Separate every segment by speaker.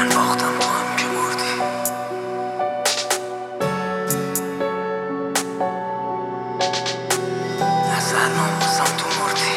Speaker 1: من باختم تو هم که بردی. از الان واسم تو مردی.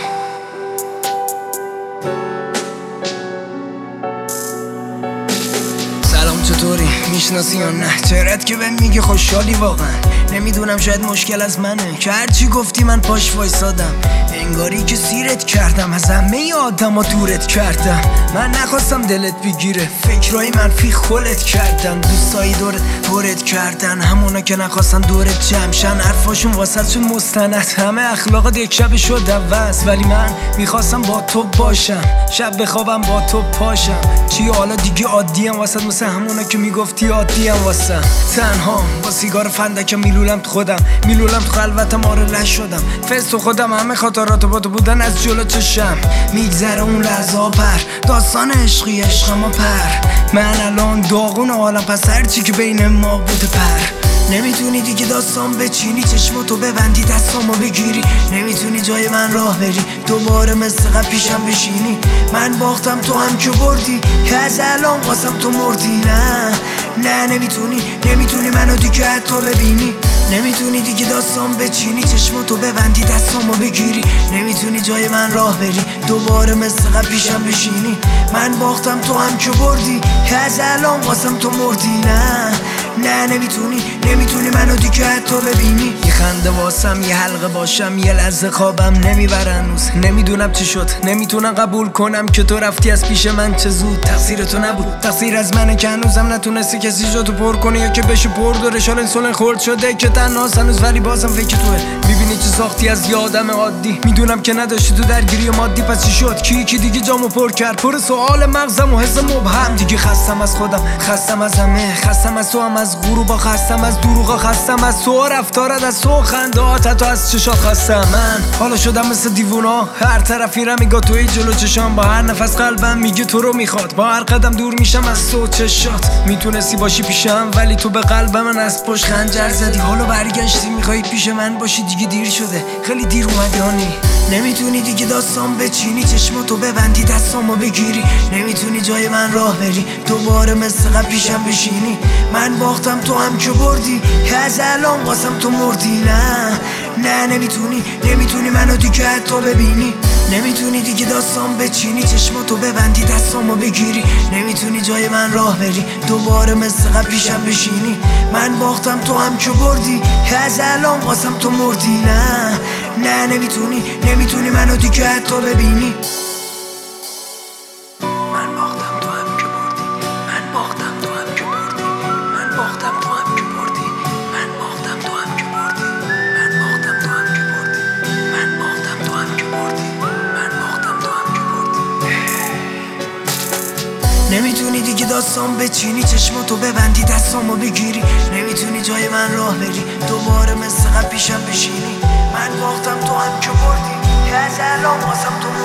Speaker 1: سلام چطوری؟ میشناسی یا نه؟ چهرت که بهم میگه خوشحالی واقعا. نمیدونم شاید مشکل از منه که هرچی گفتی من پاش وایسادم. انگاری که سیرت کردم، از همه آدما دورت کردم. من نخواستم دلت بگیره، فکرای منفی خولت کردن. دوستایی دورت پرت کردن، همونا که نخواستن دورت جمشن. حرفاشون واسهشون مستند، همه اخلاقات یک شب شد عوض. ولی من میخواستم با تو باشم، شب بخوابم با تو پاشم. چی حالا دیگه عادیم واسه مثل همونا که میگفتی عادیم واسه. تنها با سیگار فندکم میلولم تو خودم، میلولم تو خلوتم، آره لش شدم. فست تو خودم، همه خاطرات با تو بودن از جلو چشم. میگذره اون لحظه پر، داستان عشقی عشق ما پر. من الان داغون حالم، پس هرچی که بین ما بوده پر. نمیتونی دیگه داستان بچینی، چشماتو ببندی دستامو بگیری. نمیتونی جای من راه بری، دوباره مثل قبل پیشم بشینی. من باختم تو هم که بردی، که از الان واسم تو مردی. نه نمیتونی منو دیگه حتی ببینی. نمیتونی دیگه داستان بچینی، چشماتو ببندی دستامو بگیری. نمیتونی جای من راه بری، دوباره مثل قبل پیشم بشینی. من باختم تو هم که بردی، که از الان واسم تو مردی. نه نمیتونی منو دیگه حتی ببینی. یه خنده واسم، یه حلقه باشم، یه لحظه خوابم نمیبره هنوز. نمیدونم چی شد، نمیتونم قبول کنم که تو رفتی از پیش من. چه زود، تقصیر تو نبود، تقصیر از منه که هنوزم نتونستی کسی جاتو پر کنه، یا که بشه پر دارش. حالا انسولین خورد شده که تنهاست هنوز، ولی بازم فکر توه. میبینی چه ساختی از یه آدم عادی. میدونم که نداشتی تو درگیری مادی، پس چی شد؟ کی دیگه جامو پر کرد؟ پر سوال مغزم و حس مبهم. دیگه خستم از خودم، خستم از همه، خستم از تو، هم از غروبا، خستم از دروغا، خستم از تو رفتارت، از تو خندهات، تو از چشات خستم. من حالا شدم مثل دیوونا، هر طرفی رو میگه توی جلو چشام. با هر نفس قلبم میگه تو رو میخواد، با هر قدم دور میشم از تو چشات. میتونستی باشی پیشم، ولی تو به قلب من از پشت خنجر زدی. حالا برگشتی میخوای پیش من باشی، دیگه دیر شده، خیلی دیر اومدی هانی. نمیتونی دیگه داستان بچینی، چشماتو ببندی دستامو بگیری. نمیتونی جای من راه بری، دوباره مثل قبل پیشم بشینی. من باختم تو هم که بردی، که از الان واسم تو مردی. نه نمیتونی منو دیگه حتی ببینی. نمیتونی دیگه داستان بچینی، چشماتو ببندی دستامو بگیری. نمیتونی جای من راه بری، دوباره مثل قبل پیشم بشینی. من باختم تو هم که بردی، که از الان واسم تو مردی. نه نمیتونی منو دیگه حتی ببینی. نمیتونی دیگه داستان بچینی، چشماتو ببندی دستامو بگیری. نمیتونی جای من راه بری، دوباره مثل قبل پیشم بشینی. من باختم تو هم که بردی، که از الان واسم تو